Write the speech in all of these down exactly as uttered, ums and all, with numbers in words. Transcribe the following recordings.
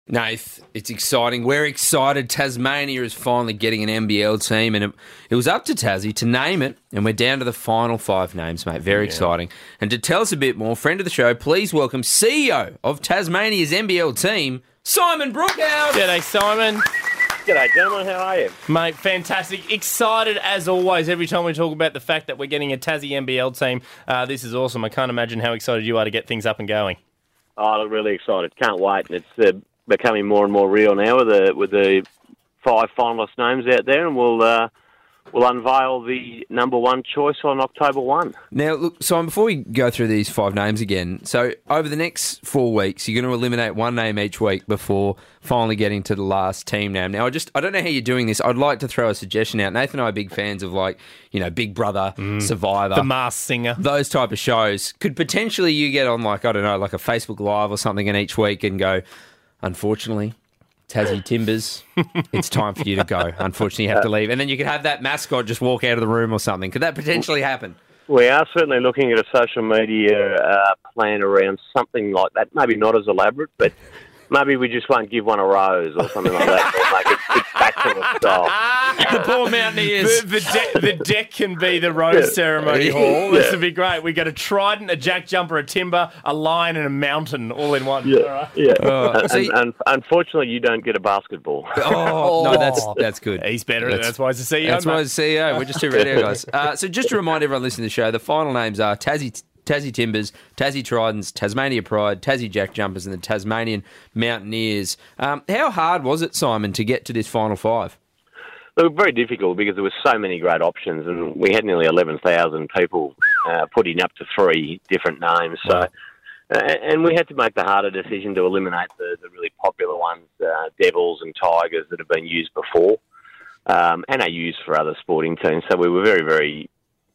Nath, it's exciting. We're excited. Tasmania is finally getting an N B L team, and it, it was up to Tassie to name it, and we're down to the final five names, mate. Very yeah. exciting. And to tell us a bit more, friend of the show, please welcome C E O of Tasmania's N B L team, Simon Brookhouse. G'day, Simon. G'day, gentlemen. How are you? Mate, fantastic. Excited as always every time we talk about the fact that we're getting a Tassie N B L team. Uh, this is awesome. I can't imagine how excited you are to get things up and going. Oh, I'm really excited. Can't wait. It's uh, becoming more and more real now with the with the five finalist names out there, and we'll uh, we'll unveil the number one choice on October first. Now, look, Simon, before we go through these five names again, so over the next four weeks, you're going to eliminate one name each week before finally getting to the last team name. Now, I just I don't know how you're doing this. I'd like to throw a suggestion out. Nathan and I are big fans of, like, you know, Big Brother, mm. Survivor, The Masked Singer, those type of shows. Could potentially you get on, like, I don't know, like a Facebook Live or something, and each week and go, unfortunately, Tassie Timbers, it's time for you to go. Unfortunately, you have to leave. And then you could have that mascot just walk out of the room or something. Could that potentially happen? We are certainly looking at a social media uh, plan around something like that. Maybe not as elaborate, but maybe we just won't give one a rose or something like that. Or make it spectacular style. The poor Mountaineers. The, the, de- the deck can be the rose yeah. ceremony hall. This would be great. We got a trident, a jack jumper, a timber, a lion, and a mountain all in one. Yeah, all right. yeah. Uh, and, and, and unfortunately, you don't get a basketball. Oh, no, that's that's good. He's better. That's, that's why he's the C E O. That's mate. why he's the C E O. We're just two radio guys. Uh, so just to remind everyone listening to the show, the final names are Tassie Tassie Timbers, Tassie Tridents, Tasmania Pride, Tassie Jack Jumpers, and the Tasmanian Mountaineers. Um, how hard was it, Simon, to get to this final five? It was very difficult because there were so many great options, and we had nearly eleven thousand people uh, putting up to three different names. So, uh, and we had to make the harder decision to eliminate the, the really popular ones, uh, Devils and Tigers, that have been used before um, and are used for other sporting teams. So we were very, very,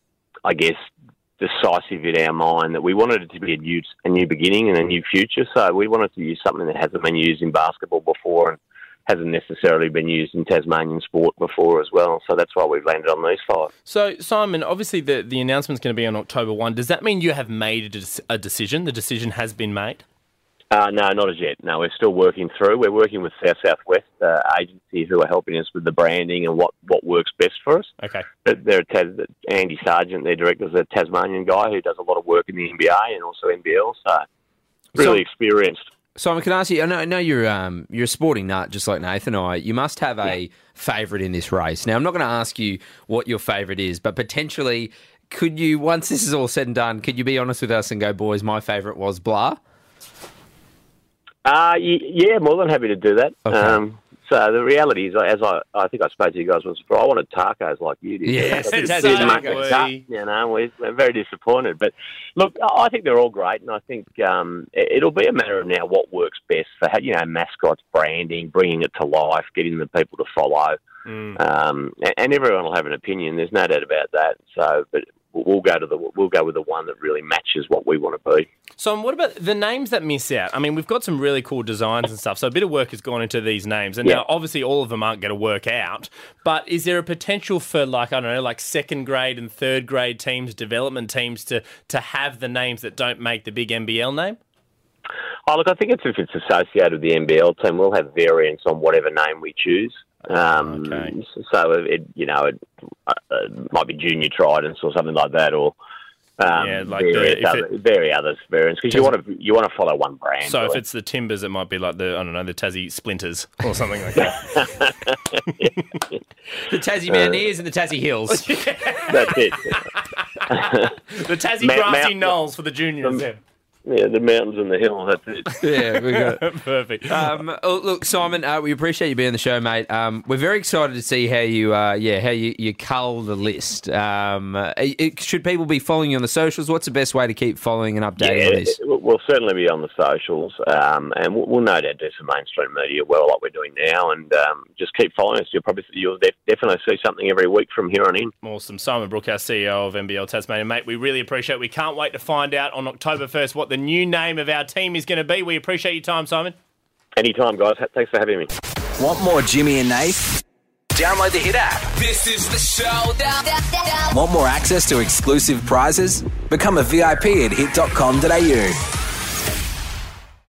I guess, decisive in our mind that we wanted it to be a new, a new beginning and a new future. So we wanted to use something that hasn't been used in basketball before and hasn't necessarily been used in Tasmanian sport before as well. So that's why we've landed on these five. So, Simon, obviously the, the announcement's going to be on October first. Does that mean you have made a, a decision? The decision has been made? Uh, no, not as yet. No, we're still working through. We're working with South Southwest uh, agency who are helping us with the branding and what, what works best for us. Okay. They're Tas- Andy Sargent, their director, is a Tasmanian guy who does a lot of work in the N B A and also N B L. So really so, experienced. Simon, can I ask you, I know, I know you're um, you're a sporting nut just like Nathan and I. You must have a yeah. favourite in this race. Now, I'm not going to ask you what your favourite is, but potentially could you, once this is all said and done, could you be honest with us and go, boys, my favourite was blah? Uh, yeah, more than happy to do that. Okay. Um, so the reality is, as I, I think I spoke to you guys once before, I wanted tacos like you did. Yes, you know, exactly. You know, we're, we're very disappointed. But look, I think they're all great, and I think um, it'll be a matter of now what works best for, you know, mascots, branding, bringing it to life, getting the people to follow. Mm. Um, and, and everyone will have an opinion. There's no doubt about that. So, but we'll go to the we'll go with the one that really matches what we want to be. So, what about the names that miss out? I mean, we've got some really cool designs and stuff, so a bit of work has gone into these names. And yeah. now, obviously, all of them aren't going to work out, but is there a potential for, like, I don't know, like second grade and third grade teams, development teams, to, to have the names that don't make the big N B L name? Oh, look, I think it's if it's associated with the N B L team, we'll have variants on whatever name we choose. Um, okay. So, it, you know, it, uh, it might be junior tridents or something like that, or um, yeah, like various, the, other, it, various other variants, because you want to you want to follow one brand. So, really. If it's the Timbers, it might be like the I don't know the Tassie Splinters or something like that. The Tassie Mountaineers uh, and the Tassie Hills. That's it. The Tassie Ma- Grassy Ma- Knolls for the juniors. The, Yeah, the mountains and the hills, that's it. Yeah, we got it. Perfect. Um, oh, look, Simon, uh, we appreciate you being on the show, mate. Um, we're very excited to see how you, uh, yeah, how you, you cull the list. Um, it, should people be following you on the socials? What's the best way to keep following and updating yeah, on this? We'll certainly be on the socials, um, and we'll, we'll no doubt do some mainstream media well, like we're doing now, and um, just keep following us. You'll probably you'll def- definitely see something every week from here on in. Awesome. Simon Brookhouse, C E O of N B L Tasmania. Mate, we really appreciate it. We can't wait to find out on October first what the new name of our team is going to be. We appreciate your time, Simon. Anytime, guys. Thanks for having me. Want more Jimmy and Nath? Download the Hit app. This is the showdown. Want more access to exclusive prizes? Become a V I P at hit dot com dot a u.